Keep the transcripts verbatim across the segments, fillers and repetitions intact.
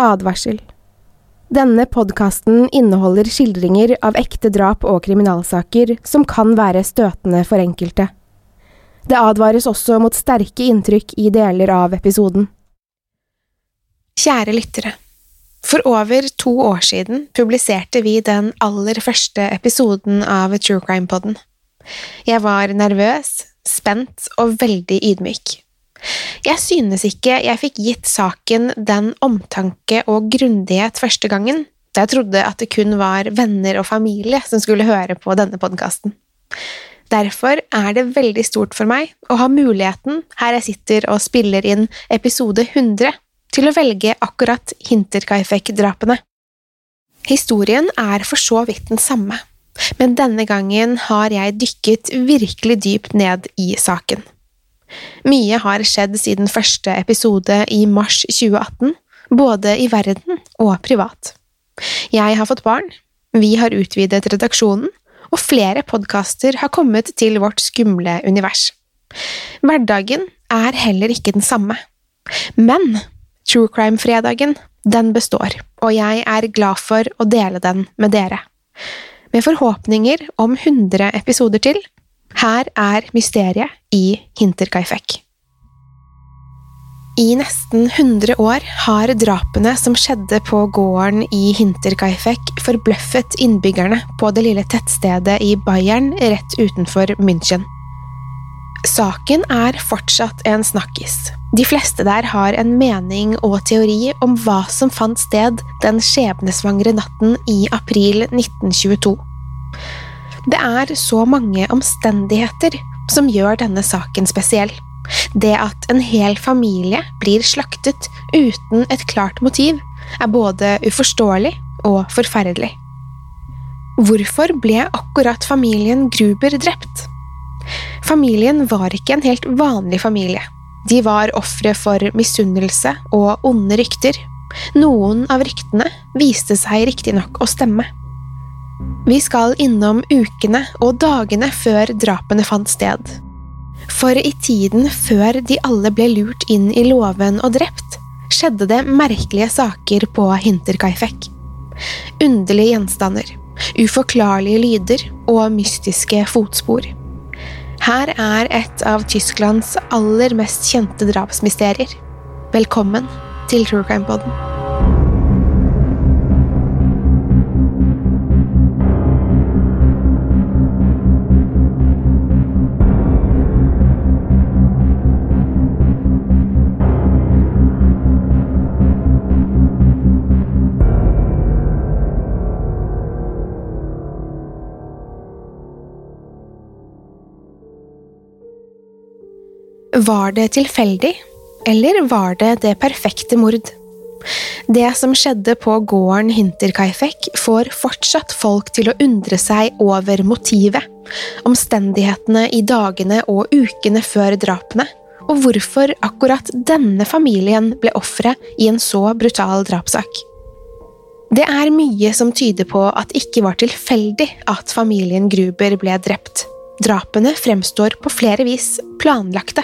Advarsel. Denne podcasten inneholder skildringer av ekte drap og kriminalsaker som kan være støtende for enkelte. Det advares også mot sterke inntrykk i deler av episoden. Kjære lyttere, for over to år siden publiserte vi den aller første episoden av True Crime Podden. Jeg var nervøs, spent og veldig ydmyk. Jeg synes ikke jeg fikk gitt saken den omtanke og grundighet første gangen, da jeg trodde at det kun var venner og familie som skulle høre på denne podcasten. Derfor er det veldig stort for meg å ha muligheten her jeg sitter og spiller inn episode hundre til å velge akkurat Hinterkaifeck-drapene. Historien er for så vidt den samme, men denne gangen har jeg dykket virkelig dypt ned i saken. Mye har skjedd siden første episode i mars tjue atten, både i verden og privat. Jeg har fått barn, vi har utvidet redaksjonen, og flere podcaster har kommet til vårt skumle univers. Hverdagen er heller ikke den samme. Men True Crime-fredagen, den består, og jeg er glad for å dele den med dere. Med forhåpninger om hundre episoder til, her er mysteriet i Hinterkaifeck. I nesten hundre år har drapene som skjedde på gården i Hinterkaifeck forbløffet innbyggerne på det lille tettstedet i Bayern rett utenfor München. Saken er fortsatt en snakkis. De fleste der har en mening og teori om hva som fant sted den skjebnesvangre natten i april nitten tjueto. Det er så mange omstendigheter som gjør denne saken spesiell. Det at en hel familie blir slaktet uten et klart motiv er både uforståelig og forferdelig. Hvorfor ble akkurat familien Gruber drept? Familien var ikke en helt vanlig familie. De var ofre for misunnelse og onde rykter. Noen av ryktene viste seg riktig nok å stemme. Vi skal innom ukene og dagene før drapene fant sted. For i tiden før de alle ble lurt inn i låven og drept, skjedde det merkelige saker på Hinterkaifeck. Underlige gjenstander, uforklarlige lyder og mystiske fotspor. Her er et av Tysklands aller mest kjente drapsmysterier. Velkommen til True Crime Podden. Var det tilfeldig, eller var det det perfekte mord? Det som skjedde på gården Hinterkaifeck får fortsatt folk til å undre seg over motivet, omstendighetene i dagene og ukene før drapene, og hvorfor akkurat denne familien ble ofre i en så brutal drapssak. Det er mye som tyder på at det ikke var tilfeldig at familien Gruber ble drept. Drapene fremstår på flere vis planlagte.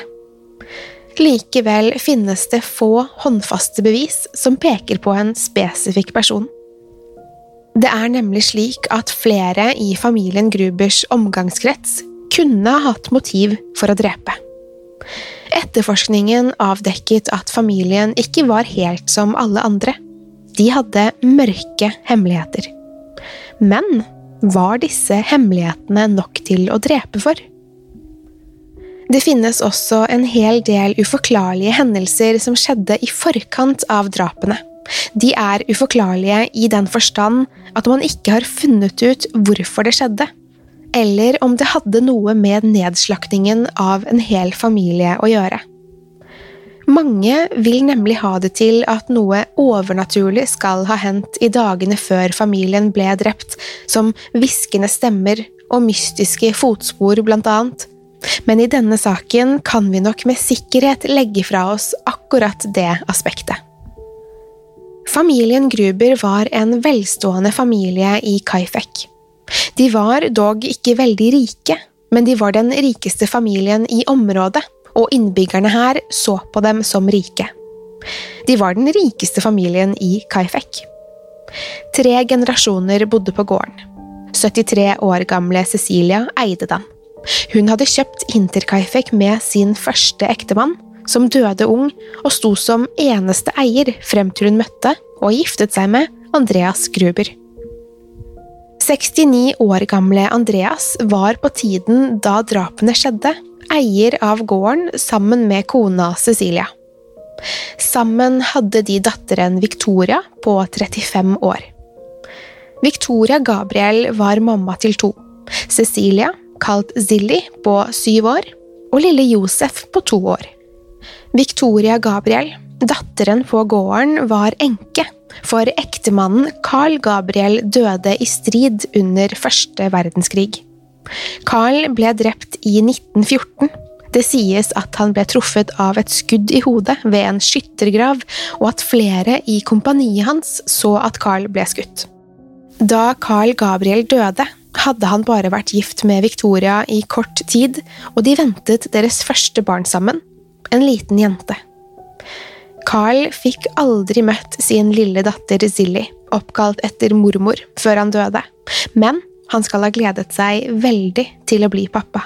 Likevel finnes det få håndfaste bevis som peker på en spesifikk person. Det er nemlig slik at flere i familien Grubers omgangskrets kunne ha hatt motiv for å drepe. Etterforskningen avdekket at familien ikke var helt som alle andre. De hadde mørke hemmeligheter. Men var disse hemmelighetene nok til å drepe for? Det finnes også en hel del uforklarlige hendelser som skjedde i forkant av drapene. De er uforklarlige i den forstand at man ikke har funnet ut hvorfor det skjedde, eller om det hadde noe med nedslaktingen av en hel familie å gjøre. Mange vil nemlig ha det til at noe overnaturlig skal ha hendt i dagene før familien ble drept, som hviskende stemmer og mystiske fotspor blant annet. Men i denne saken kan vi nok med sikkerhet legge fra oss akkurat det aspektet. Familien Gruber var en velstående familie i Kaifeck. De var dog ikke veldig rike, men de var den rikeste familien i området, og innbyggerne her så på dem som rike. De var den rikeste familien i Kaifek. Tre generasjoner bodde på gården. syttitre år gamle Cecilia eide den. Hun hadde kjøpt Hinterkaifeck med sin første ektemann, som døde ung og sto som eneste eier frem til hun møtte og giftet seg med Andreas Gruber. sekstini år gamle Andreas var på tiden da drapene skjedde, eier av gården sammen med kona Cecilia. Sammen hadde de datteren Victoria på trettifem år. Victoria Gabriel var mamma til to. Cecilia, kalt Zilli, på syv år, og lille Josef på to år. Victoria Gabriel, datteren på gården, var enke, for ektemannen Carl Gabriel døde i strid under første verdenskrig. Carl ble drept i nitten fjorten. Det sies at han ble truffet av et skudd i hodet ved en skyttergrav, og at flere i kompaniet hans så at Carl ble skutt. Da Carl Gabriel døde, hadde han bare vært gift med Victoria i kort tid, og de ventet deres første barn sammen, en liten jente. Carl fikk aldri møtt sin lille datter Zilli, oppkalt etter mormor, før han døde, men han skal ha gledet seg veldig til å bli pappa.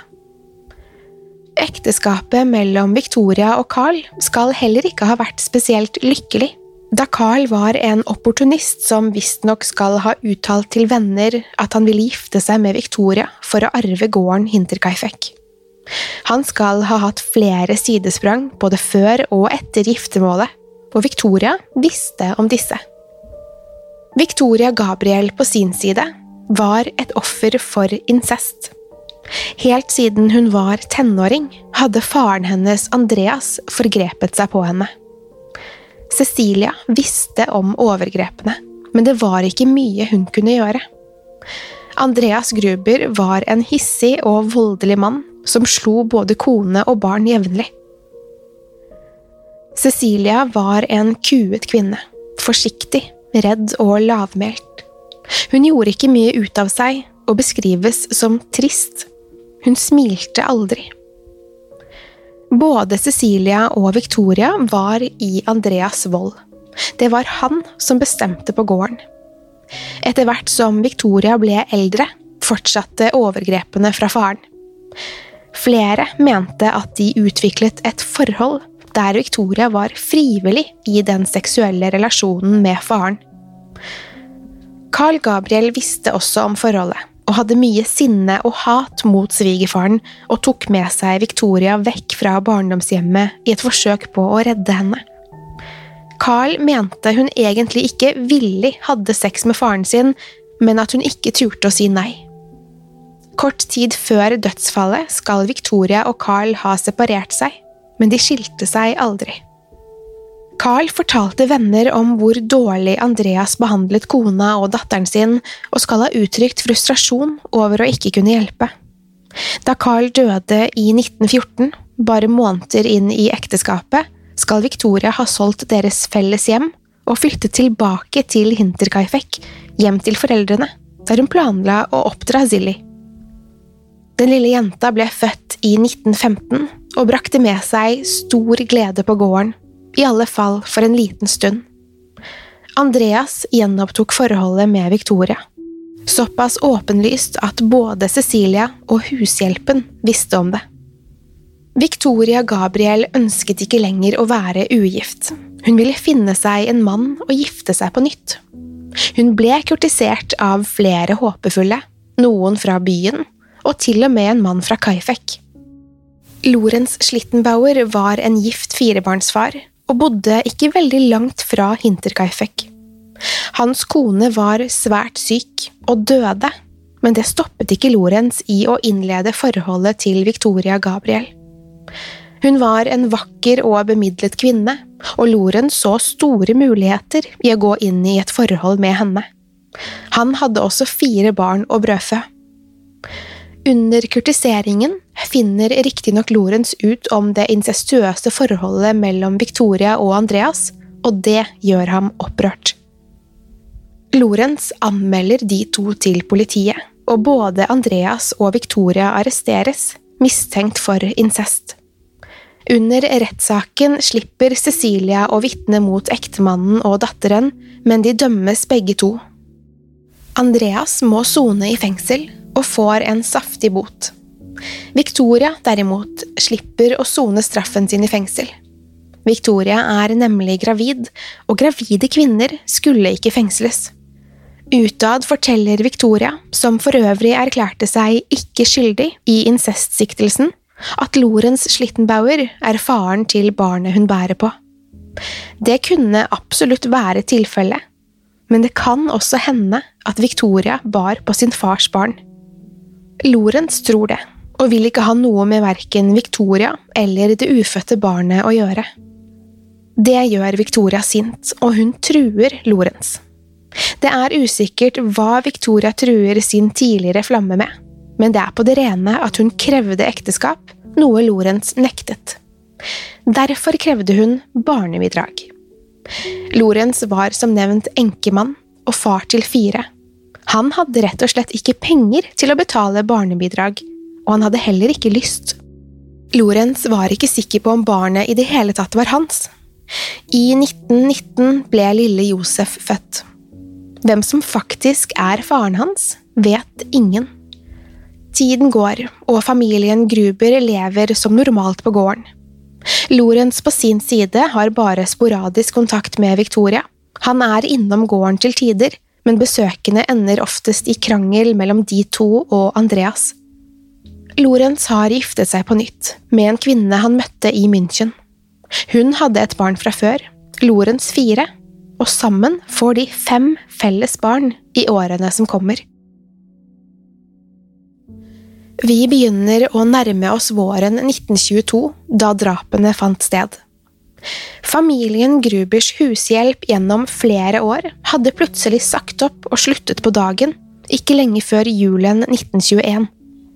Ekteskapet mellom Victoria og Carl skal heller ikke ha vært spesielt lykkelig, da Carl var en opportunist som visstnok skal ha uttalt til venner at han ville gifte seg med Victoria for å arve gården Hinterkaifeck. Han skal ha hatt flere sidesprang både før og etter giftermålet, og Victoria visste om disse. Victoria Gabriel på sin side var et offer for incest. Helt siden hun var tenåring, hadde faren hennes Andreas forgrepet seg på henne. Cecilia visste om overgrepene, men det var ikke mye hun kunne gjøre. Andreas Gruber var en hissig og voldelig mann som slo både kone og barn jevnlig. Cecilia var en kuet kvinne, forsiktig, redd og lavmælt. Hun gjorde ikke mye ut av seg og beskrives som trist. Hun smilte aldri. Både Cecilia og Victoria var i Andreas vold. Det var han som bestemte på gården. Etter hvert som Victoria ble eldre, fortsatte overgrepene fra faren. Flere mente at de utviklet et forhold der Victoria var frivillig i den seksuelle relasjonen med faren. Carl Gabriel visste også om forholdet, og hadde mye sinne og hat mot svigerfaren, og tok med seg Victoria vekk fra barndomshjemmet i et forsøk på å redde henne. Carl mente hun egentlig ikke villig hadde sex med faren sin, men at hun ikke turte å si nei. Kort tid før dødsfallet skal Victoria og Carl ha separert seg, men de skilte seg aldri. Carl fortalte venner om hvor dårlig Andreas behandlet kona og datteren sin, og skal ha uttrykt frustrasjon over å ikke kunne hjelpe. Da Carl døde i nitten fjorten, bare måneder inn i ekteskapet, skal Victoria ha solgt deres felles hjem og flyttet tilbake til Hinterkaifeck, hjem til foreldrene, der hun planla å oppdra Zilli. Den lille jenta ble født i nitten femten og brakte med seg stor glede på gården, i alle fall for en liten stund. Andreas gjenopptok forholdet med Victoria. Såpass åpenlyst at både Cecilia og hushjelpen visste om det. Victoria Gabriel ønsket ikke lenger å være ugift. Hun ville finne seg en mann og gifte seg på nytt. Hun ble kurtisert av flere håpefulle, noen fra byen, og til og med en mann fra Kaifeck. Lorenz Schlittenbauer var en gift firebarnsfar, og bodde ikke veldig langt fra Hinterkaifeck. Hans kone var svært syk og døde, men det stoppet ikke Lorenz i å innlede forholdet til Victoria Gabriel. Hun var en vakker og bemidlet kvinne, og Lorenz så store muligheter i å gå inn i et forhold med henne. Han hadde også fire barn og brødfø. Under kurtiseringen finner riktignok Lorenz ut om det incestuøse forholdet mellom Victoria og Andreas, og det gjør ham opprørt. Lorenz anmelder de to til politiet, og både Andreas og Victoria arresteres, mistenkt for incest. Under rettssaken slipper Cecilia å vitne mot ektemannen og datteren, men de dømmes begge to. Andreas må sone i fengsel og får en saftig bot. Victoria, derimot, slipper å sone straffen sin i fengsel. Victoria er nemlig gravid, og gravide kvinner skulle ikke fengsles. Utad forteller Victoria, som for øvrig erklærte seg ikke skyldig i incestsiktelsen, at Lorenz Schlittenbauer er faren til barnet hun bærer på. Det kunne absolutt være tilfelle, men det kan også hende at Victoria bar på sin fars barn. Lorenz tror det, og vil ikke ha noe med hverken Victoria eller det ufødte barnet å gjøre. Det gjør Victoria sint, og hun truer Lorenz. Det er usikkert hva Victoria truer sin tidligere flamme med, men det er på det rene at hun krevde ekteskap, noe Lorenz nektet. Derfor krevde hun barnebidrag. Lorenz var som nevnt enkemann og far til fire. Han hadde rett og slett ikke penger til å betale barnebidrag, og han hadde heller ikke lyst. Lorenz var ikke sikker på om barnet i det hele tatt var hans. I nitten nitten ble lille Josef født. Hvem som faktisk er faren hans, vet ingen. Tiden går, og familien Gruber lever som normalt på gården. Lorenz på sin side har bare sporadisk kontakt med Victoria. Han er innom gården til tider, men besøkene ender oftest i krangel mellom de to og Andreas. Lorenz har giftet seg på nytt, med en kvinne han møtte i München. Hun hadde et barn fra før, Lorenz fire, og sammen får de fem felles barn i årene som kommer. Vi begynner å nærme oss våren nitten tjueto, da drapene fant sted. Familien Grubers hushjelp gjennom flere år hadde plutselig sagt opp og sluttet på dagen, ikke lenge før julen nitten tjueen.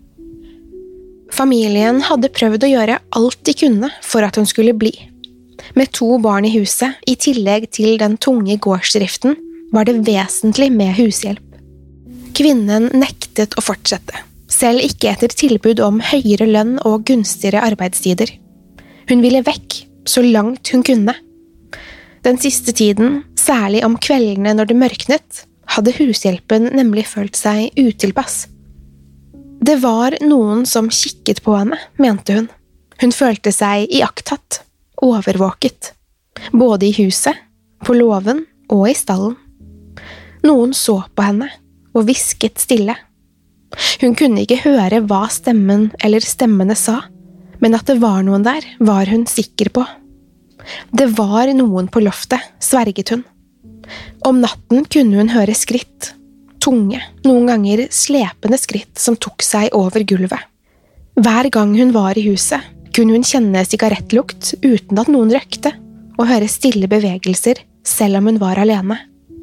Familien hadde prøvd å gjøre alt de kunne for at hun skulle bli. Med to barn i huset, i tillegg til den tunge gårdsdriften, var det vesentlig med hushjelp. Kvinnen nektet å fortsette, selv ikke etter tilbud om høyere lønn og gunstigere arbeidstider. Hun ville vekk, så langt hun kunne. Den siste tiden, særlig om kveldene når det mørknet, hadde hushjelpen nemlig følt seg utilpass. Det var noen som kikket på henne, mente hun. Hun følte seg iakttatt, overvåket, både i huset, på låven og i stallen. Noen så på henne og hvisket stille. Hun kunne ikke høre hva stemmen eller stemmene sa, men at det var noen der, var hun sikker på. Det var noen på loftet, sverget hun. Om natten kunne hun høre skritt, tunge, noen ganger slepende skritt som tok seg over gulvet. Hver gang hun var i huset, kunne hun kjenne sigarettlukt uten at noen røkte, og høre stille bevegelser, selv om hun var alene.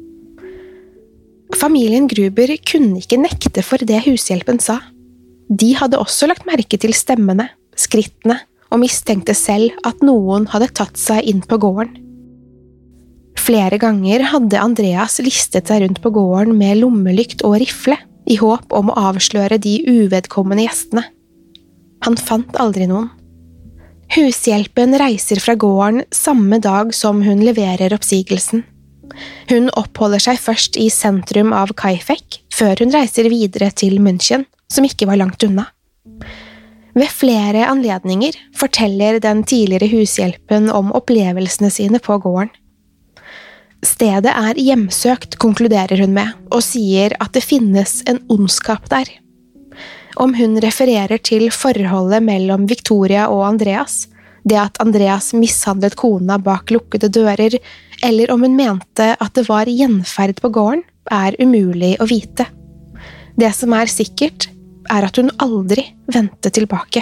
Familien Gruber kunne ikke nekte for det hushjelpen sa. De hadde også lagt merke til stemmene, skrittene, og mistenkte selv at noen hadde tatt seg inn på gården. Flere ganger hadde Andreas listet seg rundt på gården med lommelykt og rifle, i håp om å avsløre de uvedkommende gjestene. Han fant aldri noen. Hushjelpen reiser fra gården samme dag som hun leverer oppsigelsen. Hun oppholder seg først i sentrum av Kaifek, før hun reiser videre til München, som ikke var langt unna. Ved flere anledninger forteller den tidligere hushjelpen om opplevelsene sine på gården. Stedet er hjemsøkt, konkluderer hun med, og sier at det finnes en ondskap der. Om hun refererer til forholdet mellom Victoria og Andreas, det at Andreas mishandlet kona bak lukkede dører, eller om hun mente at det var gjenferd på gården, er umulig å vite. Det som er sikkert, er at hun aldri vendte tilbake.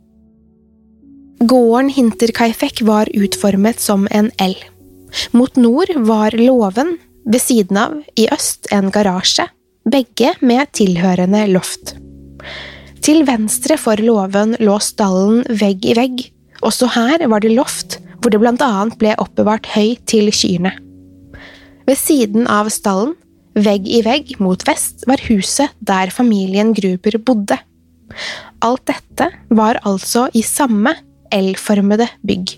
Gården Hinterkaifeck var utformet som en L. Mot nord var låven, ved siden av, i øst, en garasje, begge med tilhørende loft. Til venstre for låven lå stallen vegg i vegg, også her var det loft, hvor det blant annet ble oppbevart høy til kyrne. Ved siden av stallen, vegg i vegg mot vest, var huset der familien Gruber bodde. Alt dette var altså i samme L-formede bygg.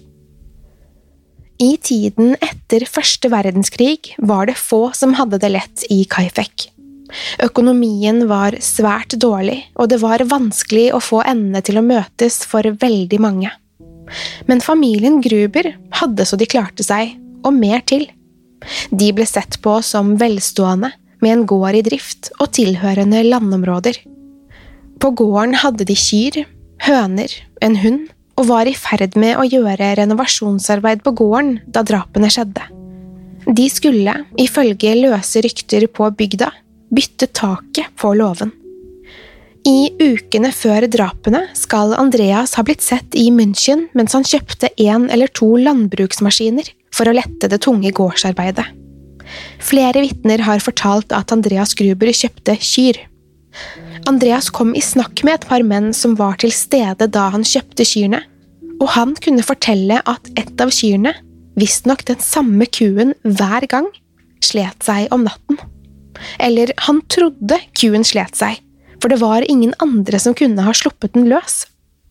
I tiden etter første verdenskrig var det få som hadde det lett i Kaifek. Økonomien var svært dårlig, og det var vanskelig å få endene til å møtes for veldig mange. Men familien Gruber hadde så de klarte seg, og mer til. De ble sett på som velstående, med en gård i drift og tilhørende landområder. På gården hadde de kyr, høner, en hund, og var i ferd med å gjøre renovasjonsarbeid på gården da drapene skjedde. De skulle, ifølge løse rykter på bygda, bytte taket på låven. I ukene før drapene skal Andreas ha blitt sett i München mens han kjøpte en eller to landbruksmaskiner for å lette det tunge gårdsarbeidet. Flere vitner har fortalt at Andreas Gruber kjøpte kyr. Andreas kom i snakk med et par menn som var til stede da han kjøpte kyrne, og han kunne fortelle at et av kyrne, visstnok den samme kuen hver gang, slet seg om natten. Eller han trodde kuen slet seg, for det var ingen andre som kunne ha sluppet den løs.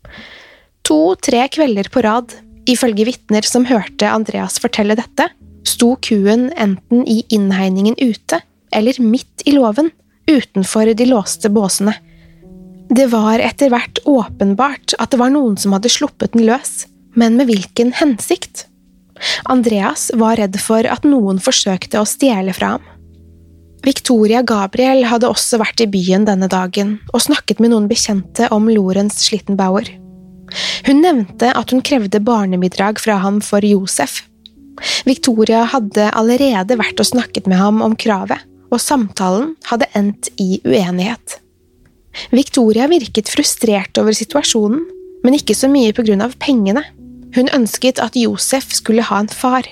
To-tre kvelder på rad, ifølge vitner som hørte Andreas fortelle dette, sto kuen enten i innhegningen ute, eller midt i låven, utenfor de låste båsene. Det var etter hvert åpenbart at det var noen som hadde sluppet den løs, men med hvilken hensikt? Andreas var redd for at noen forsøkte å stjele fra ham. Victoria Gabriel hadde også vært i byen denne dagen og snakket med noen bekjente om Lorenz Schlittenbauer. Hun nevnte at hun krevde barnemiddag fra ham for Josef. Victoria hadde allerede vært og snakket med ham om kravet, og samtalen hadde endt i uenighet. Victoria virket frustrert over situasjonen, men ikke så mye på grunn av pengene. Hun ønsket at Josef skulle ha en far.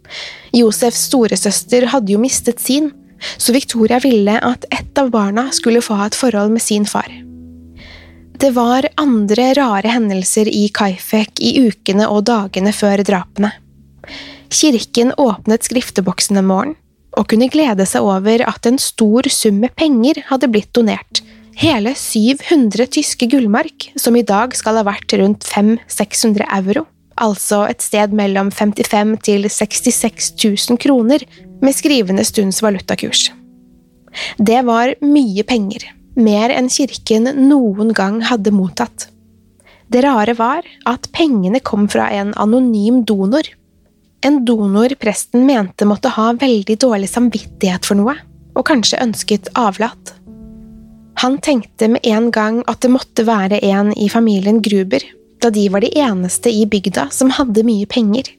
Josefs storesøster hadde jo mistet sin, så Victoria ville at ett av barna skulle få ha et forhold med sin far. Det var andre rare hendelser i Kaifek i ukene og dagene før drapene. Kirken åpnet skrifteboksen en morgen, og kunne glede seg over at en stor sum med penger hadde blitt donert, hele syv hundre tyske gullmark, som i dag skal ha vært rundt fem til seks hundre euro, altså et sted mellom femtifem til sekstiseks tusen kroner, med skrivende stunds valutakurs. Det var mye penger, mer enn kirken noen gang hadde mottatt. Det rare var at pengene kom fra en anonym donor. En donor presten mente måtte ha veldig dårlig samvittighet for noe, og kanskje ønsket avlat. Han tenkte med en gang at det måtte være en i familien Gruber, da de var de eneste i bygda som hadde mye penger.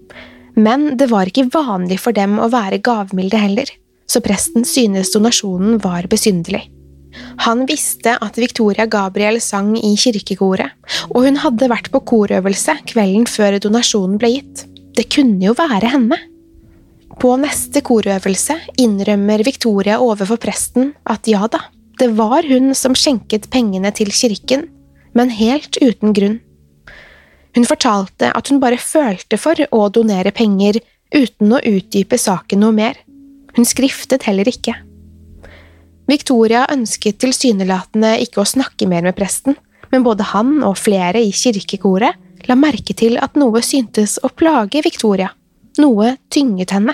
Men det var ikke vanlig for dem å være gavmilde heller, så presten synes donasjonen var besynderlig. Han visste at Victoria Gabriel sang i kirkekoret, og hun hadde vært på korøvelse kvelden før donasjonen ble gitt. Det kunne jo være henne. På neste korøvelse innrømmer Victoria overfor presten at ja da, det var hun som skjenket pengene til kirken, men helt uten grunn. Hun fortalte at hun bare følte for å donere penger uten å utdype saken noe mer. Hun skriftet heller ikke. Victoria ønsket tilsynelatende ikke å snakke mer med presten, men både han og flere i kirkekoret la merke til at noe syntes å plage Victoria. Noe tynget henne.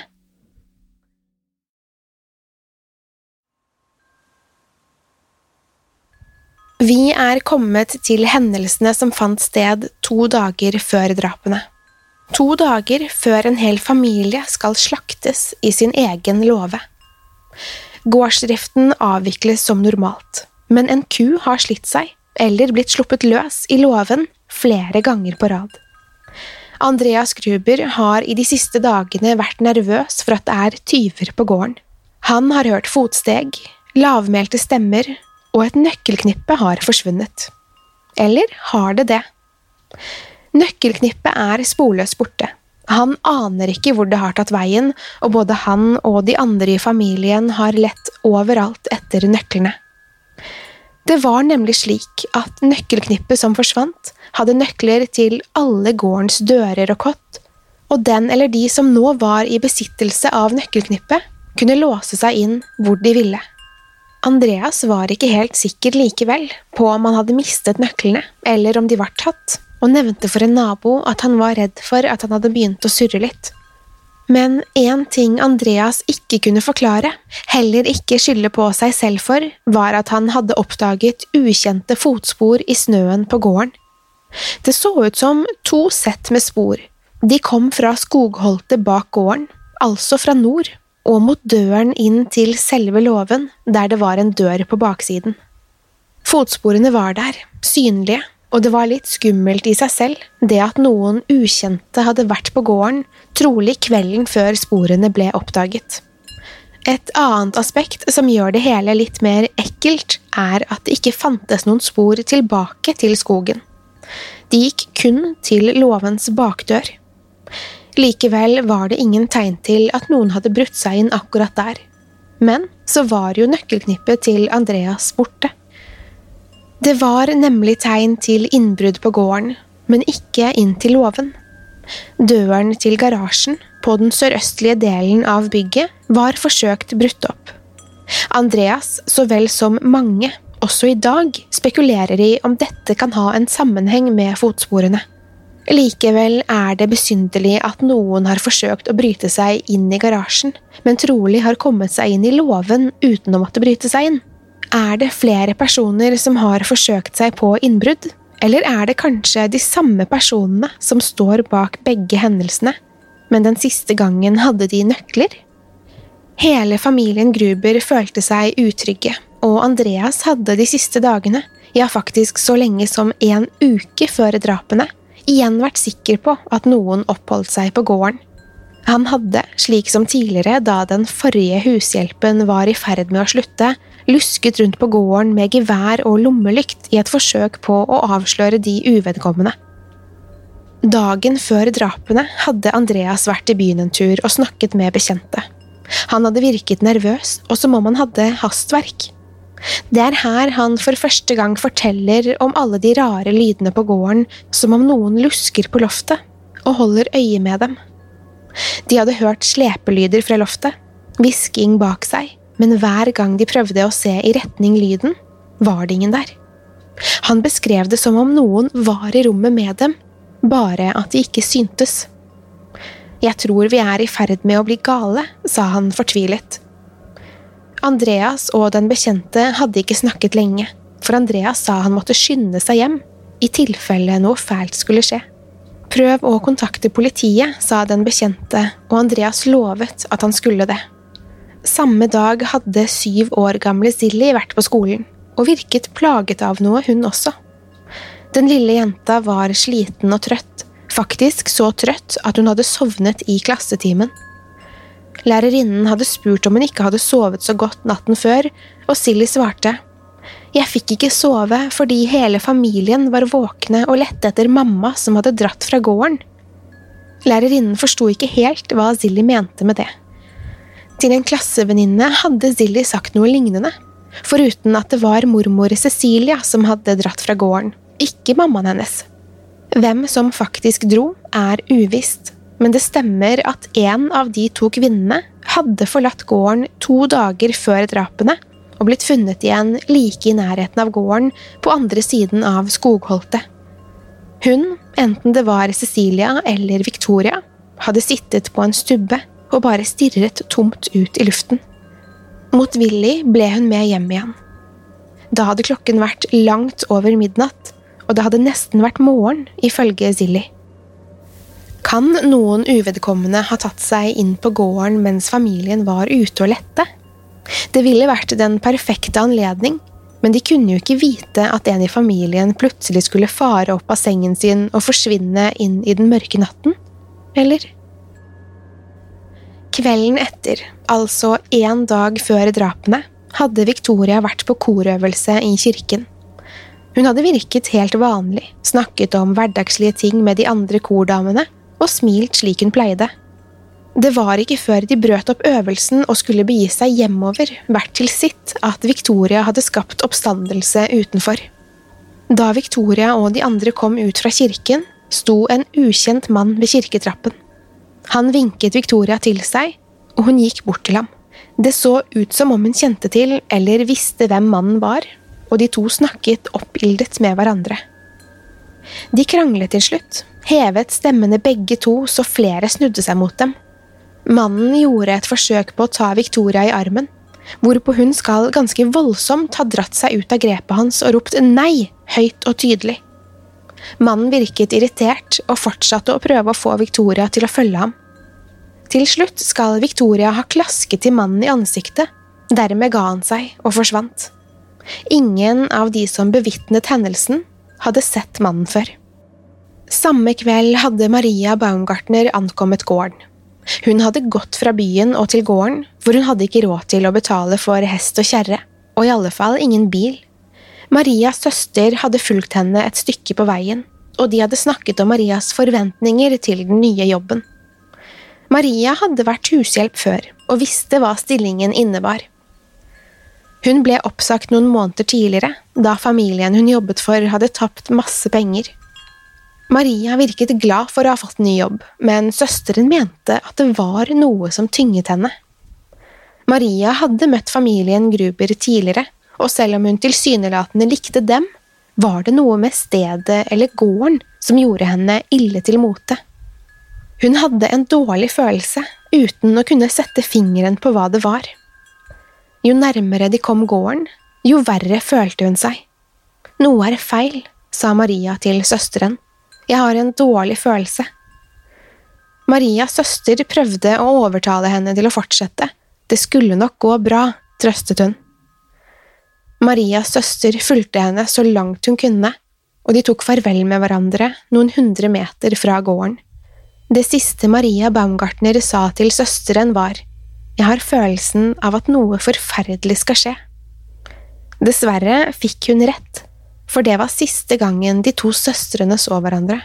Vi er kommet til hendelsene som fant sted to dager før drapene. To dager før en hel familie skal slaktes i sin egen låve. Gårdsdriften avvikles som normalt, men en ku har slitt seg, eller blitt sluppet løs i låven flere ganger på rad. Andreas Gruber har i de siste dagene vært nervøs for at det er tyver på gården. Han har hørt fotsteg, lavmælte stemmer, og et nøkkelknippe har forsvunnet. Eller har det det? Nøkkelknippet er sporløst borte. Han aner ikke hvor det har tatt veien, og både han og de andre i familien har lett overalt etter nøklene. Det var nemlig slik at nøkkelknippet som forsvant, hadde nøkler til alle gårdens dører og kott, og den eller de som nå var i besittelse av nøkkelknippet, kunne låse seg inn hvor de ville. Andreas var ikke helt sikker likevel på om han hadde mistet nøklene, eller om de var tatt, og nevnte for en nabo at han var redd for at han hadde begynt å surre litt. Men en ting Andreas ikke kunne forklare, heller ikke skylde på seg selv for, var at han hadde oppdaget ukjente fotspor i snøen på gården. Det så ut som to sett med spor. De kom fra skogholtet bak gården, altså fra nord, og mot døren inn til selve låven, der det var en dør på baksiden. Fotsporene var der, synlige, og det var litt skummelt i seg selv, det at noen ukjente hadde vært på gården, trolig kvelden før sporene ble oppdaget. Et annet aspekt som gjør det hele litt mer ekkelt, er at det ikke fantes noen spor tilbake til skogen. De gikk kun til låvens bakdør. Likevel var det ingen tegn til at noen hadde brutt seg inn akkurat der. Men så var jo nøkkelknippet til Andreas borte. Det var nemlig tegn til innbrudd på gården, men ikke inn til låven. Døren til garasjen, på den sørøstlige delen av bygget, var forsøkt brutt opp. Andreas, så vel som mange, også i dag, spekulerer i om dette kan ha en sammenheng med fotsporene. Likevel er det besynderlig at noen har forsøkt å bryte seg inn i garasjen, men trolig har kommet seg inn i låven uten å måtte bryte seg inn. Er det flere personer som har forsøkt seg på innbrudd, eller er det kanskje de samme personene som står bak begge hendelsene, men den siste gangen hadde de nøkler? Hele familien Gruber følte seg utrygge, og Andreas hadde de siste dagene, ja faktisk så lenge som en uke før drapene, igjen vært sikker på at noen oppholdt seg på gården. Han hadde, slik som tidligere da den forrige hushjelpen var i ferd med å slutte, lusket rundt på gården med gevær og lommelykt i et forsøk på å avsløre de uvedkommende. Dagen før drapene hadde Andreas vært i byen en tur og snakket med bekjente. Han hadde virket nervøs, og som om han hadde hastverk. Det er her han for første gang forteller om alle de rare lydene på gården, som om noen lusker på loftet, og holder øye med dem. De hadde hørt slepelyder fra loftet, hvisking bak seg, men hver gang de prøvde å se i retning lyden, var det ingen der. Han beskrev det som om noen var i rommet med dem, bare at de ikke syntes. «Jeg tror vi er i ferd med å bli gale», sa han fortvilet. Andreas og den bekjente hadde ikke snakket lenge, for Andreas sa han måtte skynde seg hjem, i tilfelle noe fælt skulle skje. «Prøv å kontakte politiet», sa den bekjente, og Andreas lovet at han skulle det. Samme dag hadde syv år gamle Silly vært på skolen, og virket plaget av noe hun også. Den lille jenta var sliten og trøtt, faktisk så trøtt at hun hadde sovnet i klassetimen. Lærerinnen hadde spurt om hun ikke hadde sovet så godt natten før, og Silly svarte: «Jeg fikk ikke sove fordi hele familien var våkne og lette etter mamma som hadde dratt fra gården.» Lærerinnen forstod ikke helt hva Silly mente med det. Til en klassevenninne hadde Silly sagt noe lignende, foruten at det var mormor Cecilia som hadde dratt fra gården, ikke mammaen hennes. Hvem som faktisk dro er uvisst, men det stemmer at en av de to kvinnene hadde forlatt gården to dager før drapene og blitt funnet igjen like i nærheten av gården på andre siden av skogholtet. Hun, enten det var Cecilia eller Victoria, hadde sittet på en stubbe og bare stirret tomt ut i luften. Motvillig ble hun med hjem igjen. Da hadde klokken vært langt over midnatt, og det hadde nesten vært morgen, ifølge Silly. Kan noen uvedkommende ha tatt seg inn på gården mens familien var ute og lette? Det ville vært den perfekte anledning, men de kunne jo ikke vite at en i familien plutselig skulle fare opp av sengen sin og forsvinne inn i den mørke natten, eller? Kvelden etter, altså en dag før drapene, hadde Victoria vært på korøvelse i kirken. Hun hadde virket helt vanlig, snakket om hverdagslige ting med de andre kordamene, og smilt slik hun pleide. Det var ikke før de brøt opp øvelsen og skulle begi seg hjemover, hvert til sitt, at Victoria hadde skapt oppstandelse utenfor. Da Victoria og de andre kom ut fra kirken, sto en ukjent mann ved kirketrappen. Han vinket Victoria til seg, og hun gikk bort til ham. Det så ut som om hun kjente til eller visste hvem mannen var, og de to snakket oppildet med hverandre. De kranglet til slutt, hevet stemmene begge to så flere snudde seg mot dem. Mannen gjorde et forsøk på å ta Victoria i armen, hvorpå hun skal ganske voldsomt ha dratt seg ut av grepet hans og ropt nei, høyt og tydelig. Mannen virket irritert og fortsatte å prøve å få Victoria til å følge ham. Til slutt skal Victoria ha klasket til mannen i ansiktet, dermed ga han seg og forsvant. Ingen av de som bevitnet hendelsen hadde sett mannen før. Samme kveld hadde Maria Baumgartner ankommet gården. Hun hadde gått fra byen og til gården, for hun hadde ikke råd til å betale for hest og kjerre, og i alle fall ingen bil. Marias søster hadde fulgt henne et stykke på veien, og de hadde snakket om Marias forventninger til den nye jobben. Maria hadde vært hushjelp før, og visste hva stillingen innebar. Hun ble oppsagt noen måneder tidligere, da familien hun jobbet for hadde tapt masse penger. Maria virket glad for å ha fått ny jobb, men søsteren mente at det var noe som tynget henne. Maria hadde møtt familien Gruber tidligere, og selv om hun tilsynelatende likte dem, var det noe med stedet eller gården som gjorde henne ille til mote. Hun hadde en dårlig følelse, uten å kunne sette fingeren på hva det var. Jo nærmere de kom gården, jo verre følte hun seg. Noe er feil, sa Maria til søsteren. Jeg har en dårlig følelse. Marias søster prøvde å overtale henne til å fortsette. Det skulle nok gå bra, trøstet hun. Marias søster fulgte henne så langt hun kunne, og de tok farvel med hverandre noen hundre meter fra gården. Det siste Maria Baumgartner sa til søsteren var: «Jeg har følelsen av at noe forferdelig skal skje.» Dessverre fikk hun rett, for det var siste gangen de to søstrene så hverandre.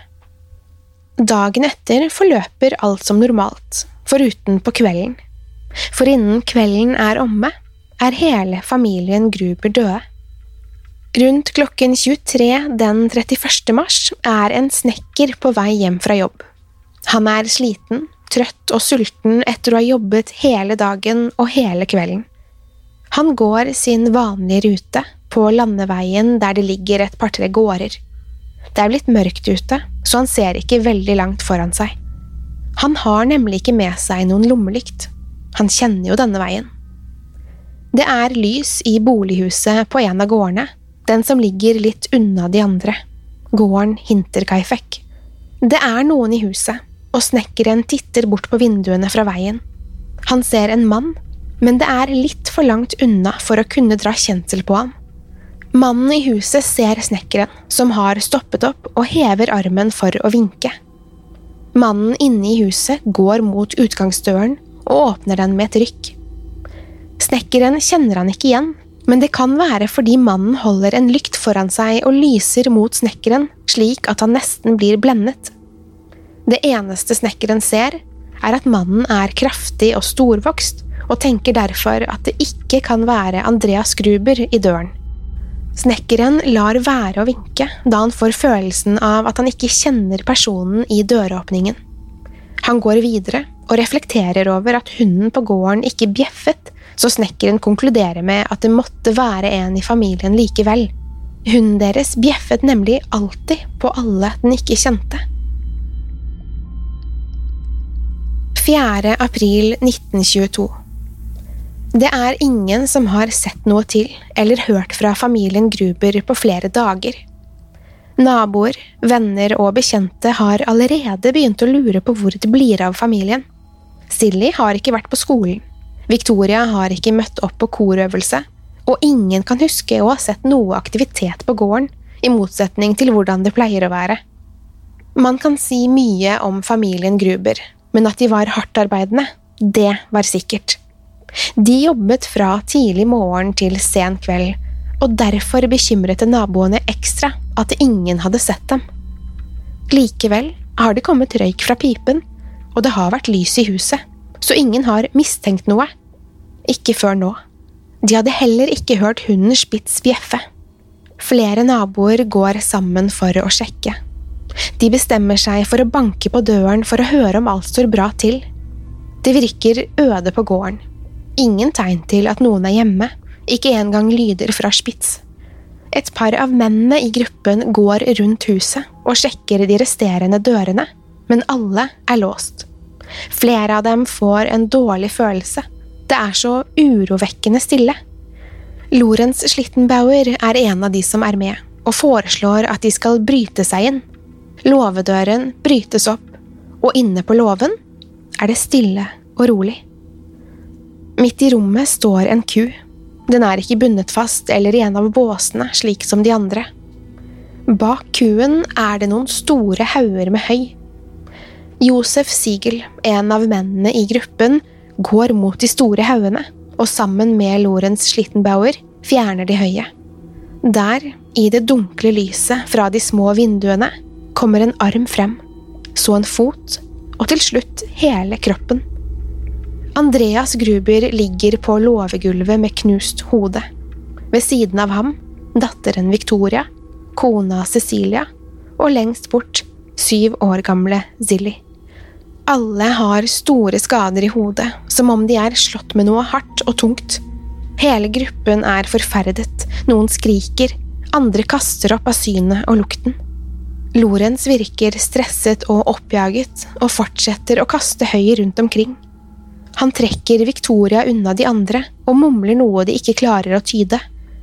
Dagen etter forløper alt som normalt, foruten på kvelden. For innen kvelden er omme, er hele familien Gruber døde. Rundt klokken tjuetre den trettiførste mars er en snekker på vei hjem fra jobb. Han er sliten, trøtt og sulten etter å ha jobbet hele dagen og hele kvelden. Han går sin vanlige rute på landeveien der det ligger et par-tre gårder. Det er blitt mørkt ute, så han ser ikke veldig langt foran seg. Han har nemlig ikke med seg noen lommelykt. Han kjenner jo denne veien. Det er lys i bolighuset på en av gårdene, den som ligger litt unna de andre. Gården Hinterkaifeck. Det er noen i huset, og snekkeren titter bort på vinduene fra veien. Han ser en mann, men det er litt for langt unna for å kunne dra kjensel på ham. Mannen i huset ser snekkeren, som har stoppet opp og hever armen for å vinke. Mannen inne i huset går mot utgangsdøren og åpner den med et rykk. Snekkeren kjenner han ikke igjen, men det kan være fordi mannen holder en lykt foran seg og lyser mot snekkeren, slik at han nesten blir blendet. Det eneste snekkeren ser, er at mannen er kraftig og storvokst, og tenker derfor at det ikke kan være Andreas Gruber i døren. Snekkeren lar være å vinke, da han får følelsen av at han ikke kjenner personen i døråpningen. Han går videre og reflekterer over at hunden på gården ikke bjeffet, så snekkeren konkluderer med at det måtte være en i familien likevel. Hunden deres bjeffet nemlig alltid på alle den ikke kjente. fjerde april nitten tjueto. Det er ingen som har sett noe til eller hørt fra familien Gruber på flere dager. Naboer, venner og bekjente har allerede begynt å lure på hvor det blir av familien. Silly har ikke vært på skolen, Victoria har ikke møtt opp på korøvelse, og ingen kan huske å ha sett noe aktivitet på gården, i motsetning til hvordan det pleier å være. Man kan si mye om familien Gruber, men at de var hardtarbeidende, det var sikkert. De jobbet fra tidlig morgen til sen kveld, og derfor bekymret naboene ekstra at ingen hadde sett dem. Likevel har det kommet røyk fra pipen, og det har vært lys i huset, så ingen har mistenkt noe. Ikke før nå. De hadde heller ikke hørt hunden Spitz bjeffe. Flere naboer går sammen for å sjekke. De bestemmer seg for å banke på døren for å høre om alt står bra til. Det virker øde på gården. Ingen tegn til at noen er hjemme, ikke engang lyder fra Spitz. Et par av mennene i gruppen går rundt huset og sjekker de resterende dørene, men alle er låst. Flere av dem får en dårlig følelse. Det er så urovekkende stille. Lorenz Schlittenbauer er en av de som er med, og foreslår at de skal bryte seg inn. Låvedøren brytes opp, og inne på låven er det stille og rolig. Midt i rommet står en ku. Den er ikke bundet fast eller i en av båsene, slik som de andre. Bak kuen er det noen store hauger med høy. Josef Siegel, en av mennene i gruppen, går mot de store haugene, og sammen med Lorenz Schlittenbauer fjerner de høye. Der, i det dunkle lyset fra de små vinduene, kommer en arm frem, så en fot, og til slutt hele kroppen. Andreas Gruber ligger på låvegulvet med knust hode. Ved siden av ham, datteren Victoria, kona Cecilia, og lengst bort, syv år gamle Zilli. Alle har store skader i hodet, som om de er slått med noe hardt og tungt. Hele gruppen er forferdet, noen skriker, andre kaster opp av synet og lukten. Lorenz virker stresset og oppjaget, og fortsetter å kaste høy rundt omkring. Han trekker Victoria unna de andre, og mumler noe de ikke klarer å tyde.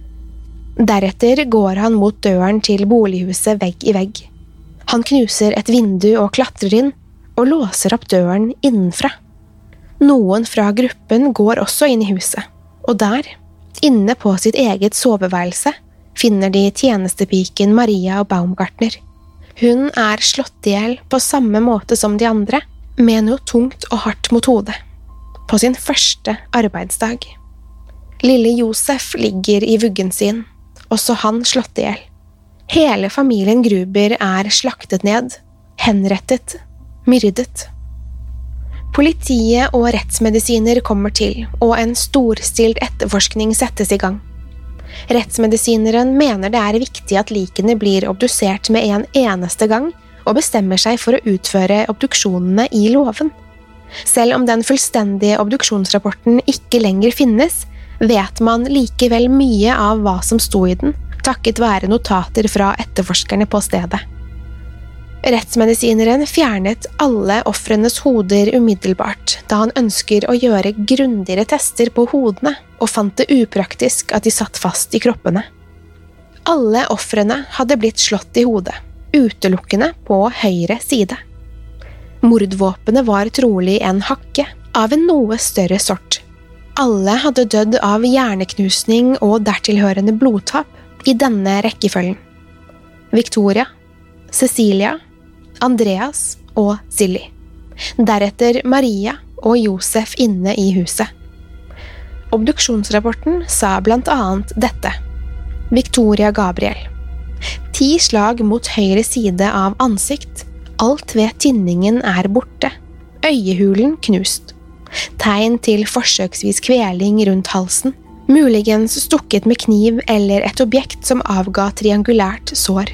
Deretter går han mot døren til bolighuset vegg i vegg. Han knuser et vindu og klatrer inn, og låser opp døren innenfra. Noen fra gruppen går også inn i huset, og der, inne på sitt eget soveværelse, finner de tjenestepiken Maria Baumgartner. Hun er slått ihjel på samme måte som de andre, med noe tungt og hardt mot hodet. På sin første arbeidsdag. Lille Josef ligger i vuggen sin, også han slått ihjel. Hele familien Gruber er slaktet ned, henrettet, myrdet. Politiet og rettsmedisiner kommer til, og en storstilt etterforskning settes i gang. Rettsmedisineren mener det er viktig at likene blir obdusert med en eneste gang, og bestemmer seg for å utføre obduksjonene i låven. Selv om den fullstendige obduksjonsrapporten ikke lenger finnes, vet man likevel mye av hva som sto i den, takket være notater fra etterforskerne på stedet. Rettsmedisineren fjernet alle ofrenes hoder umiddelbart, da han ønsker å gjøre grundigere tester på hodene, og fant det upraktisk at de satt fast i kroppene. Alle ofrene hadde blitt slått i hodet, utelukkende på høyre side. Mordvåpenet var trolig en hakke av en noe større sort. Alle hadde dødd av hjerneknusning og dertilhørende blodtap i denne rekkefølgen. Victoria, Cecilia, Andreas og Zilli. Deretter Maria og Josef inne i huset. Obduksjonsrapporten sa blant annet dette. Victoria Gabriel. Ti slag mot høyre side av ansikt. Alt ved tinningen er borte. Øyehulen knust. Tegn til forsøksvis kveling rundt halsen. Muligens stukket med kniv eller et objekt som avga triangulært sår.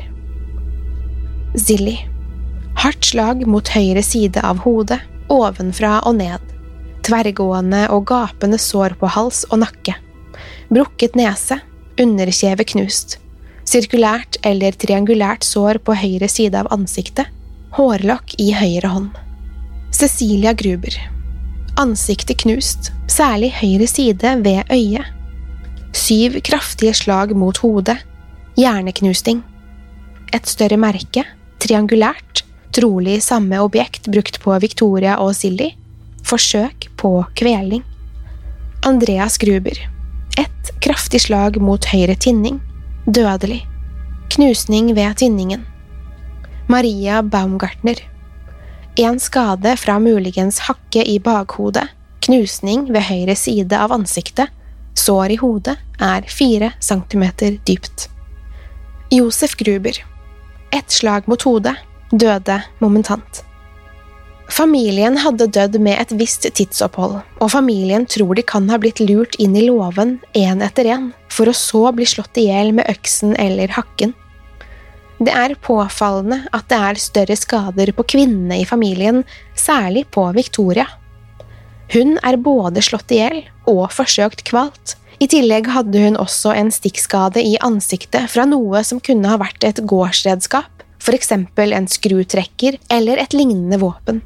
Zilli. Hardt slag mot høyre side av hodet, ovenfra og ned. Tverrgående og gapende sår på hals og nakke. Brukket nese, underkjeve knust. Sirkulært eller triangulært sår på høyre side av ansiktet. Hårlokk i høyre hånd. Cecilia Gruber. Ansiktet knust, særlig høyre side ved øyet. Syv kraftige slag mot hodet. Hjerneknusting. Et større merke, triangulært, trolig samme objekt brukt på Victoria og Zilli. Forsøk på kveling. Andreas Gruber. Et kraftig slag mot høyre tinning. Dødelig. Knusning ved tinningen. Maria Baumgartner. En skade fra muligens hakke i bakhodet, knusning ved høyre side av ansiktet, sår i hodet er fire centimeter dypt. Josef Gruber. Et slag mot hodet, døde momentant. Familien hadde dødd med et visst tidsopphold, og familien tror de kan ha blitt lurt inn i låven en etter en, for å så bli slått ihjel med øksen eller hakken. Det er påfallende at det er større skader på kvinnene i familien, særlig på Victoria. Hun er både slått ihjel og forsøkt kvalt, I tillegg hadde hun også en stikkskade i ansiktet fra noe som kunne ha vært et gårdsredskap, for eksempel en skrutrekker eller et lignende våpen.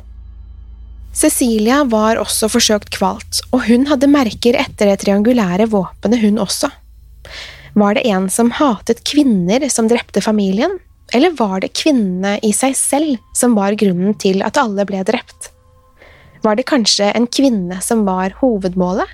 Cecilia var også forsøkt kvalt, og hun hadde merker etter det triangulære våpenet hun også. Var det en som hatet kvinner som drepte familien, eller var det kvinnene i seg selv som var grunnen til at alle ble drept? Var det kanskje en kvinne som var hovedmålet?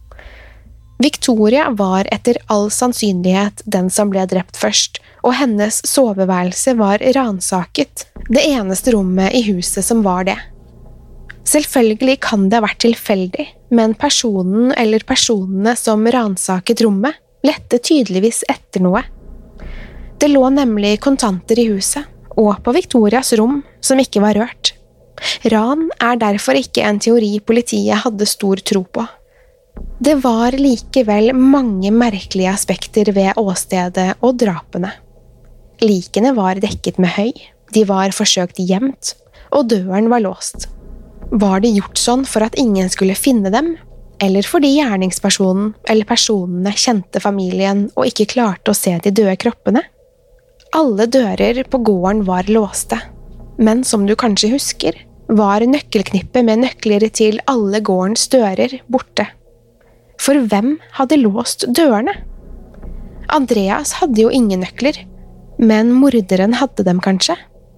Victoria var etter all sannsynlighet den som ble drept først, og hennes soveværelse var ransaket, det eneste rommet i huset som var det. Selvfølgelig kan det ha vært tilfeldig, men personen eller personene som ransaket rommet lette tydeligvis etter noe. Det lå nemlig kontanter i huset, og på Victorias rom, som ikke var rørt. Ran er derfor ikke en teori politiet hadde stor tro på. Det var likevel mange merkelige aspekter ved åstedet og drapene. Likene var dekket med høy, de var forsøkt gjemt, og døren var låst. Var det gjort sånn for at ingen skulle finne dem, eller fordi gjerningspersonen eller personene kjente familien og ikke klarte å se de døde kroppene? Alle dører på gården var låste, men som du kanskje husker, var nøkkelknippet med nøkler til alle gårdens dører borte. For hvem hadde låst dørene? Andreas hadde jo ingen nøkler, men morderen hadde dem kanskje.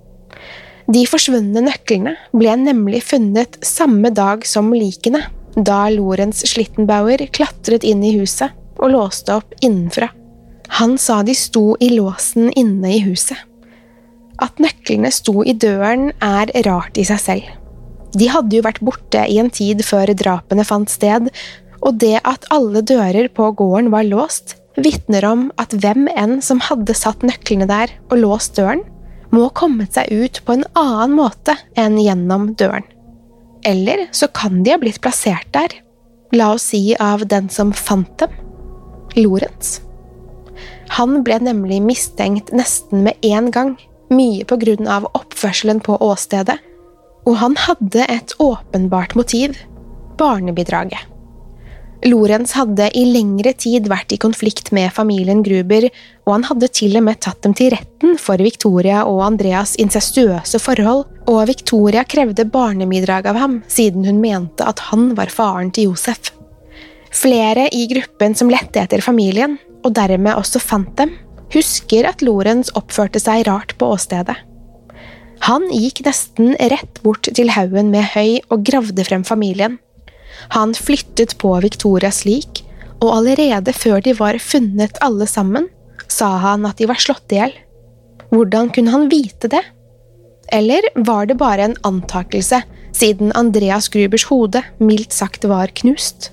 De forsvunne nøklene ble nemlig funnet samme dag som likene, da Lorenz Schlittenbauer klatret inn i huset og låste opp innenfra. Han sa de sto i låsen inne i huset. At nøklene sto i døren er rart i seg selv. De hadde jo vært borte i en tid før drapene fant sted, og det at alle dører på gården var låst, vitner om at hvem enn som hadde satt nøklene der og låst døren, må ha kommet seg ut på en annen måte enn gjennom døren. Eller så kan de ha blitt plassert der, la oss si av den som fant dem, Lorenz. Han ble nemlig mistenkt nesten med en gang, mye på grunn av oppførselen på åstedet, og han hadde et åpenbart motiv, barnebidraget. Lorenz hadde i lengre tid vært i konflikt med familien Gruber, og han hadde til og med tatt dem til retten for Victoria og Andreas incestuøse forhold, og Victoria krevde barnebidrag av ham, siden hun mente at han var faren til Josef. Flere i gruppen som lette etter familien, og dermed også fant dem, husker at Lorenz oppførte seg rart på åstedet. Han gikk nesten rett bort til haugen med høy og gravde frem familien. Han flyttet på Victorias lik, og allerede før de var funnet alle sammen, sa han at de var slått ihjel. Hvordan kunne han vite det? Eller var det bare en antakelse, siden Andreas Grubers hode mildt sagt var knust?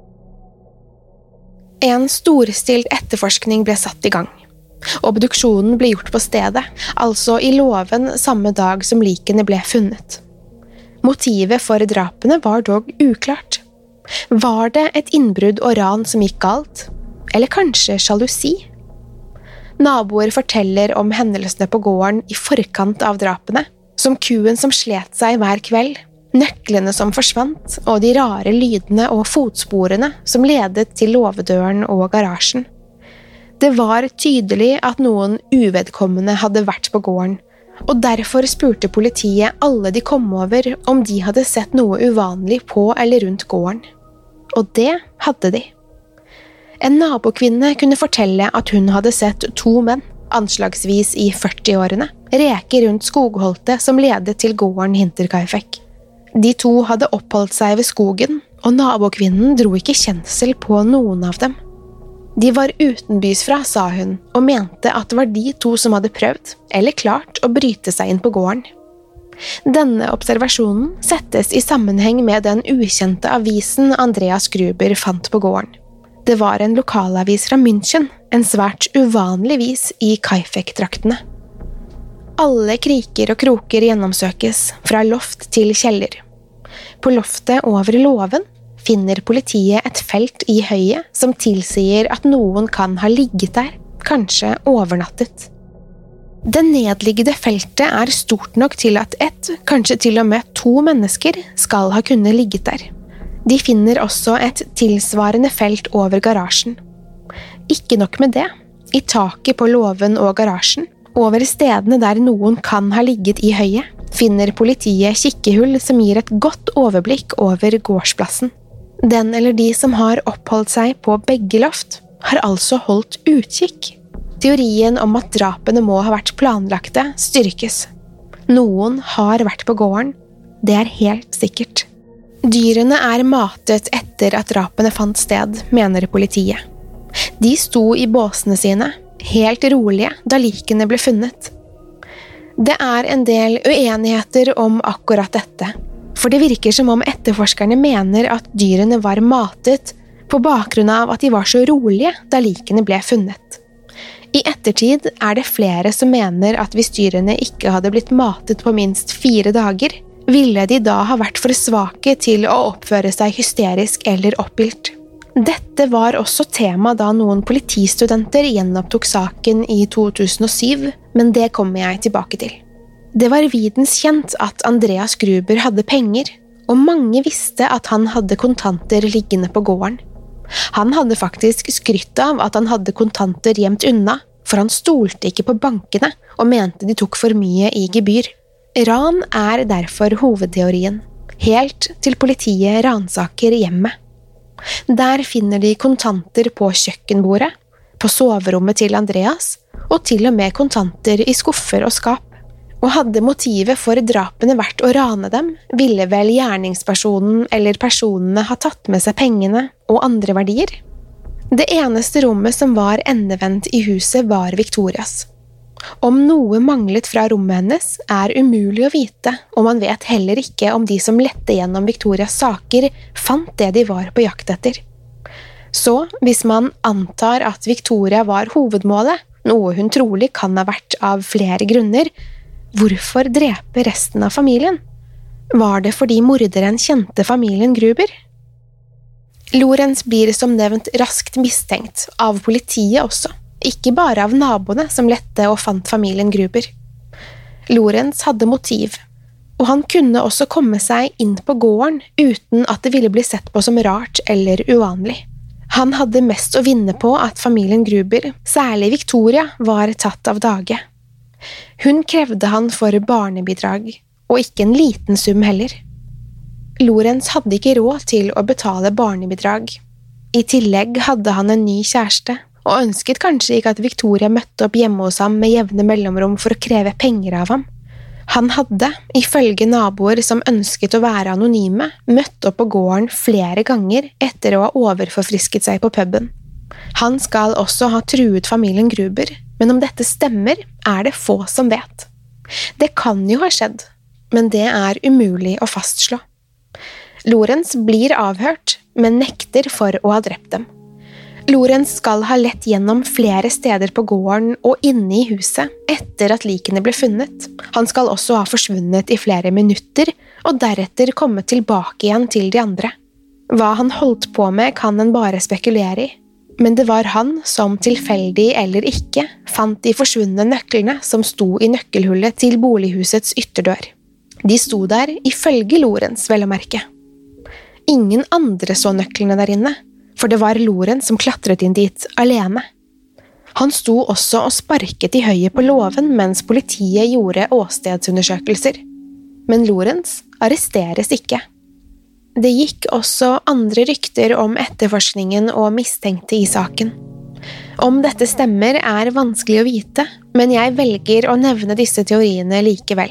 En storstilt etterforskning ble satt i gang. Obduksjonen ble gjort på stedet, altså i låven samme dag som likene ble funnet. Motivet for drapene var dog uklart. Var det et innbrudd og ran som gikk galt? Eller kanskje sjalusi? Naboer forteller om hendelsene på gården i forkant av drapene, som kuen som slet seg hver kveld, nøklene som forsvant, og de rare lydene og fotsporene som ledet til låvedøren og garasjen. Det var tydelig at noen uvedkommende hadde vært på gården, og derfor spurte politiet alle de kom over om de hadde sett noe uvanlig på eller rundt gården. Og det hadde de. En nabokvinne kunne fortelle at hun hadde sett to menn, anslagsvis i førti-årene, reke rundt skogholtet som ledet til gården Hinterkaifeck. De to hadde oppholdt seg ved skogen, og nabokvinnen dro ikke kjensel på noen av dem. De var utenbys fra, sa hun, og mente at det var de to som hadde prøvd, eller klart å bryte seg inn på gården. Denne observasjonen settes i sammenheng med den ukjente avisen Andreas Gruber fant på gården. Det var en lokalavis fra München, en svært uvanlig vis i Kaifeck-traktene. Alle kriker og kroker gjennomsøkes, fra loft til kjeller. På loftet over låven finner politiet et felt i høyet som tilsier at noen kan ha ligget der, kanskje overnattet. Det nedliggende feltet er stort nok til at ett, kanskje til og med to mennesker skal ha kunnet ligget der. De finner også et tilsvarende felt over garasjen. Ikke nok med det, i taket på låven og garasjen, over stedene der noen kan ha ligget i høyet, finner politiet kikkehull som gir et godt overblikk over gårdsplassen. Den eller de som har oppholdt seg på begge loft, har altså holdt utkikk. Teorien om at drapene må ha vært planlagte styrkes. Noen har vært på gården, det er helt sikkert. Dyrene er matet etter at drapene fant sted, mener politiet. De sto i båsene sine, helt rolige da likene ble funnet. Det er en del uenigheter om akkurat dette, for det virker som om etterforskerne mener at dyrene var matet på bakgrunn av at de var så rolige da likene ble funnet. I ettertid er det flere som mener at hvis dyrene ikke hadde blitt matet på minst fire dager, ville de da ha vært for svake til å oppføre seg hysterisk eller oppgilt. Dette var også tema da noen politistudenter gjenopptok saken i to tusen og syv, men det kommer jeg tilbake til. Det var videns kjent at Andreas Gruber hadde penger, og mange visste at han hadde kontanter liggende på gården. Han hadde faktisk skrytt av at han hadde kontanter gjemt unna, for han stolte ikke på bankene og mente de tok for mye i gebyr. Ran er derfor hovedteorien, helt til politiet ransaker hjemmet. Der finner de kontanter på kjøkkenbordet, på soverommet til Andreas, og til og med kontanter i skuffer og skap. Og hadde motivet for drapene vært å rane dem, ville vel gjerningspersonen eller personene ha tatt med seg pengene og andre verdier? Det eneste rommet som var endevendt i huset var Victorias. Om noe manglet fra rommet hennes er umulig å vite, og man vet heller ikke om de som lette gjennom Victorias saker fant det de var på jakt etter. Så hvis man antar at Victoria var hovedmålet, noe hun trolig kan ha vært av flere grunner, hvorfor drepe resten av familien? Var det fordi morderen kjente familien Gruber? Lorentz blir som nevnt raskt mistenkt, av politiet også. Ikke bare av naboene som lette og fant familien Gruber. Lorentz hadde motiv, og han kunne også komme seg inn på gården uten at det ville bli sett på som rart eller uvanlig. Han hadde mest å vinne på at familien Gruber, særlig Victoria, var tatt av dage. Hun krevde han for barnebidrag, og ikke en liten sum heller. Lorentz hadde ikke råd til å betale barnebidrag. I tillegg hadde han en ny kjæreste, og ønsket kanskje ikke at Victoria møtte opp hjemme hos ham med jevne mellomrom for å kreve penger av ham. Han hadde, ifølge naboer som ønsket å være anonyme, møtt opp på gården flere ganger etter å ha overforfrisket seg på puben. Han skal også ha truet familien Gruber, men om dette stemmer, er det få som vet. Det kan jo ha skjedd, men det er umulig å fastslå. Lorentz blir avhørt, men nekter for å ha drept dem. Lorentz skal ha lett gjennom flere steder på gården og inne i huset etter at likene ble funnet. Han skal også ha forsvunnet i flere minutter og deretter komme tilbake igjen til de andre. Hva han holdt på med kan en bare spekulere i, men det var han som tilfeldig eller ikke fant de forsvunne nøklene som sto i nøkkelhullet til bolighusets ytterdør. De sto der ifølge Lorentz, vel å merke. Ingen andre så nøklene der inne, for det var Lorentz som klatret inn dit alene. Han sto også og sparket i høyet på låven mens politiet gjorde åstedsundersøkelser. Men Lorentz arresteres ikke. Det gikk også andre rykter om etterforskningen og mistenkte i saken. Om dette stemmer er vanskelig å vite, men jeg velger å nevne disse teoriene likevel.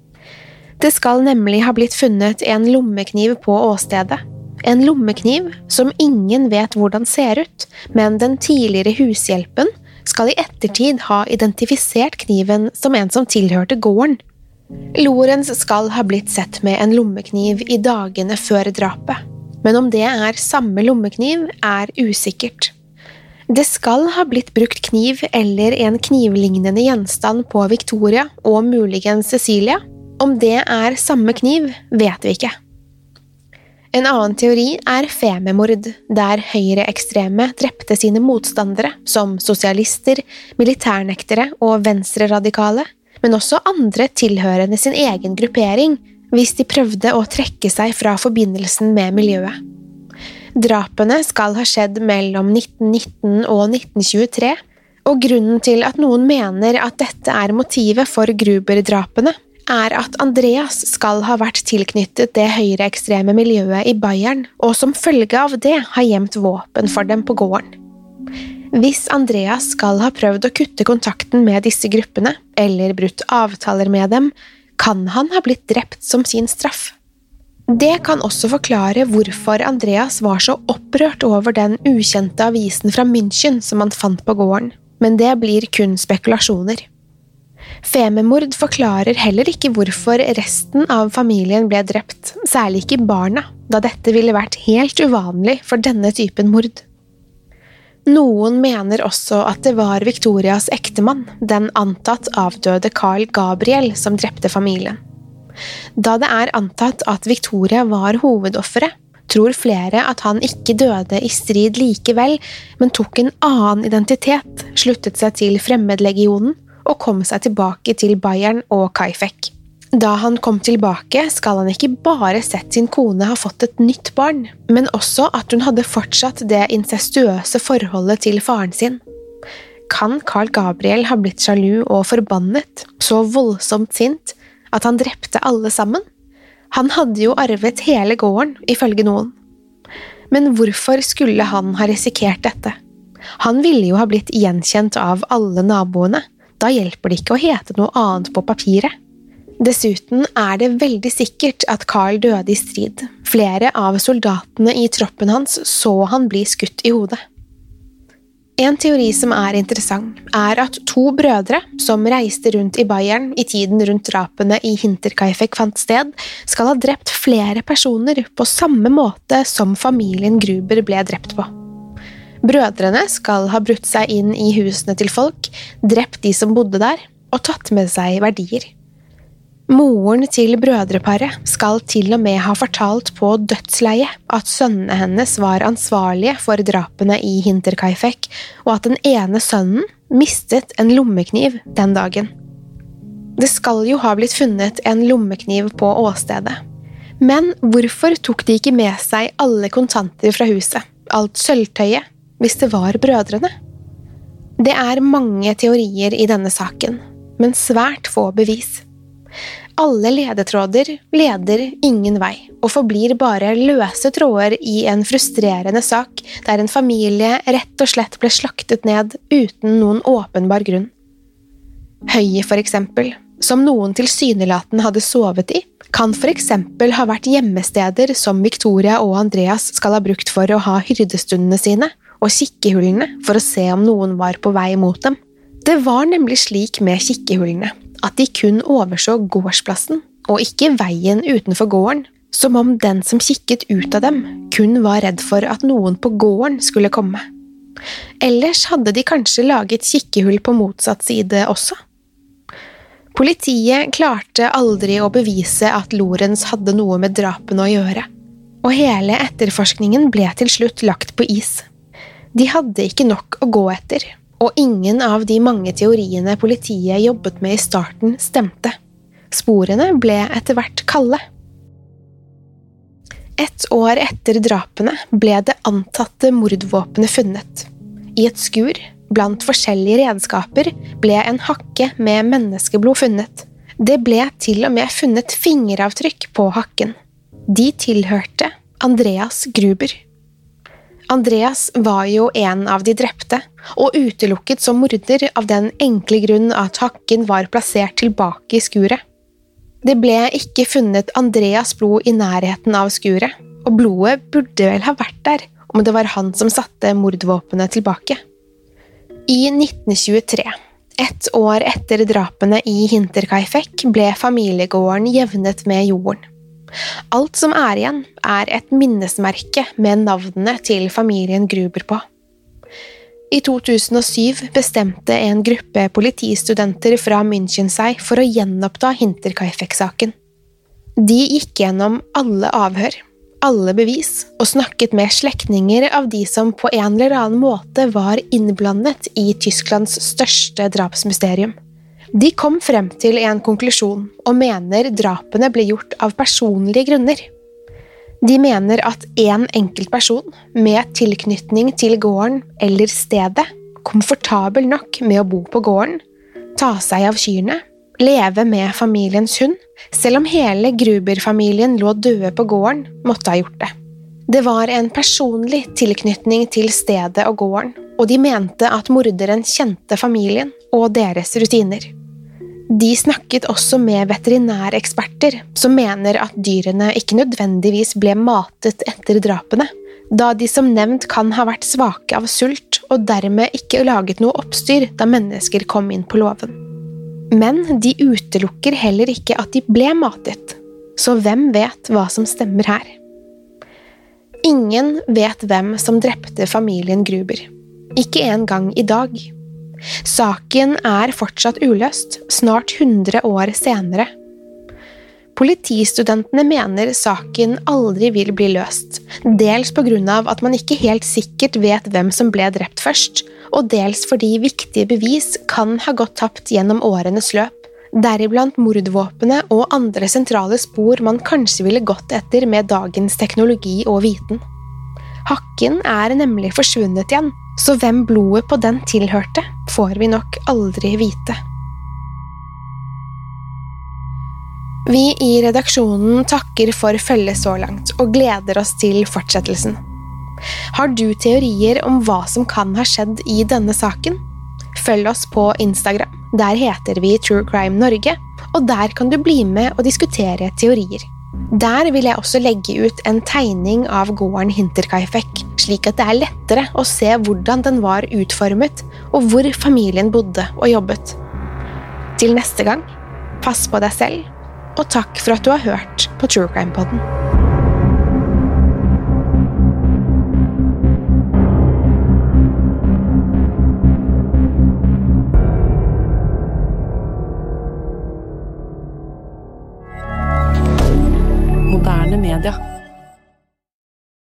Det skal nemlig ha blitt funnet en lommekniv på åstedet. En lommekniv som ingen vet hvordan ser ut, men den tidligere hushjelpen skal i ettertid ha identifisert kniven som en som tilhørte gården. Lorentz skal ha blitt sett med en lommekniv i dagene før drapet, men om det er samme lommekniv er usikkert. Det skal ha blitt brukt kniv eller en knivlignende gjenstand på Victoria og muligens Cecilia. Om det er samme kniv, vet vi ikke. En annen teori er Fememord, der høyreekstreme drepte sine motstandere som sosialister, militærnektere og venstreradikale, men også andre tilhørende sin egen gruppering hvis de prøvde å trekke seg fra forbindelsen med miljøet. Drapene skal ha skjedd mellom nitten nitten og nitten tjuetre, og grunnen til at noen mener at dette er motivet for Gruber-drapene, er at Andreas skal ha vært tilknyttet det høyreekstreme miljøet i Bayern, og som følge av det har gjemt våpen for dem på gården. Hvis Andreas skal ha prøvd å kutte kontakten med disse gruppene, eller brutt avtaler med dem, kan han ha blitt drept som sin straff. Det kan også forklare hvorfor Andreas var så opprørt over den ukjente avisen fra München som han fant på gården, men det blir kun spekulasjoner. Fememord forklarer heller ikke hvorfor resten av familien ble drept, særlig ikke barna, da dette ville vært helt uvanlig for denne typen mord. Noen mener også at det var Victorias ektemann, den antatt avdøde Carl Gabriel, som drepte familien. Da det er antatt at Victoria var hovedofferet, tror flere at han ikke døde i strid likevel, men tok en annen identitet, sluttet seg til Fremmedlegionen og kom seg tilbake til Bayern og Kaifek. Da han kom tilbake, skal han ikke bare sett sin kone ha fått et nytt barn, men også at hun hadde fortsatt det incestuøse forholdet til faren sin. Kan Carl Gabriel ha blitt sjalu og forbannet, så voldsomt sint, at han drepte alle sammen? Han hadde jo arvet hele gården, ifølge noen. Men hvorfor skulle han ha risikert dette? Han ville jo ha blitt gjenkjent av alle naboene, da hjelper det ikke å hete noe annet på papiret. Dessuten er det veldig sikkert at Carl døde i strid. Flere av soldatene i troppen hans så han bli skutt i hodet. En teori som er interessant, er at to brødre som reiste rundt i Bayern i tiden rundt drapene i Hinterkaifeck fant sted, skal ha drept flere personer på samme måte som familien Gruber ble drept på. Brødrene skal ha brutt seg inn i husene til folk, drept de som bodde der, og tatt med seg verdier. Moren til brødreparet skal til og med ha fortalt på dødsleie at sønnene hennes var ansvarlige for drapene i Hinterkaifeck, og at den ene sønnen mistet en lommekniv den dagen. Det skal jo ha blitt funnet en lommekniv på åstedet. Men hvorfor tok de ikke med seg alle kontanter fra huset, alt sølvtøyet, hvis det var brødrene? Det er mange teorier i denne saken, men svært få bevis. Alle ledetråder leder ingen vei, og forblir bare løse tråder i en frustrerende sak der en familie rett og slett ble slaktet ned uten noen åpenbar grunn. Høyet for eksempel, som noen tilsynelatende hadde sovet i, kan for eksempel ha vært gjemmesteder som Victoria og Andreas skal ha brukt for å ha hyrdestundene sine, og kikkehullene for å se om noen var på vei mot dem. Det var nemlig slik med kikkehullene, at de kun overså gårdsplassen, og ikke veien utenfor gården, som om den som kikket ut av dem kun var redd for at noen på gården skulle komme. Ellers hadde de kanskje laget kikkehull på motsatt side også. Politiet klarte aldri å bevise at Lorenz hadde noe med drapene å gjøre, og hele etterforskningen ble til slutt lagt på is. De hadde ikke nok å gå etter, og ingen av de mange teoriene politiet jobbet med i starten stemte. Sporene ble etter hvert kalde. Et år etter drapene ble det antatte mordvåpenet funnet. I et skur, blant forskjellige redskaper, ble en hakke med menneskeblod funnet. Det ble til og med funnet fingeravtrykk på hakken. De tilhørte Andreas Gruber. Andreas var jo en av de drepte, og utelukket som morder av den enkle grunn at hakken var plassert tilbake i skuret. Det ble ikke funnet Andreas blod i nærheten av skuret, og blodet burde vel ha vært der om det var han som satte mordvåpenet tilbake. I nitten tjuetre, ett år etter drapene i Hinterkaifeck, ble familiegården jevnet med jorden. Alt som er igjen er et minnesmerke med navnene til familien Gruber på. I to tusen og syv bestemte en gruppe politistudenter fra München seg for å gjenoppta Hinterkaifeck-saken. De gikk gjennom alle avhør, alle bevis, og snakket med slektninger av de som på en eller annen måte var innblandet i Tysklands største drapsmysterium. De kom frem til en konklusjon og mener drapene ble gjort av personlige grunner. De mener at en enkelt person med tilknytning til gården eller stedet, komfortabel nok med å bo på gården, ta seg av kyrne, leve med familiens hund, selv om hele Gruber-familien lå døde på gården, måtte ha gjort det. Det var en personlig tilknytning til stedet og gården, og de mente at morderen kjente familien og deres rutiner. De snakket også med veterinæreksperter som mener at dyrene ikke nødvendigvis ble matet etter drapene, da de som nevnt kan ha vært svake av sult og dermed ikke laget noe oppstyr da mennesker kom inn på låven. Men de utelukker heller ikke at de ble matet, så hvem vet hva som stemmer her? Ingen vet hvem som drepte familien Gruber, ikke engang i dag. Saken er fortsatt uløst, snart hundre år senere. Politistudentene mener saken aldri vil bli løst, dels på grunn av at man ikke helt sikkert vet hvem som ble drept først, og dels fordi viktige bevis kan ha gått tapt gjennom årenes løp, deriblant mordvåpene og andre sentrale spor man kanskje ville gått etter med dagens teknologi og viten. Hakken er nemlig forsvunnet igjen, så hvem blodet på den tilhørte, får vi nok aldri vite. Vi i redaksjonen takker for følget så langt, og gleder oss til fortsettelsen. Har du teorier om hva som kan ha skjedd i denne saken? Følg oss på Instagram, der heter vi True Crime Norge, og der kan du bli med og diskutere teorier. Der vil jeg også legge ut en tegning av gården Hinterkaifeck, slik at det er lettere å se hvordan den var utformet, og hvor familien bodde og jobbet. Til neste gang, pass på deg selv, og takk for at du har hørt på True Crime Podden.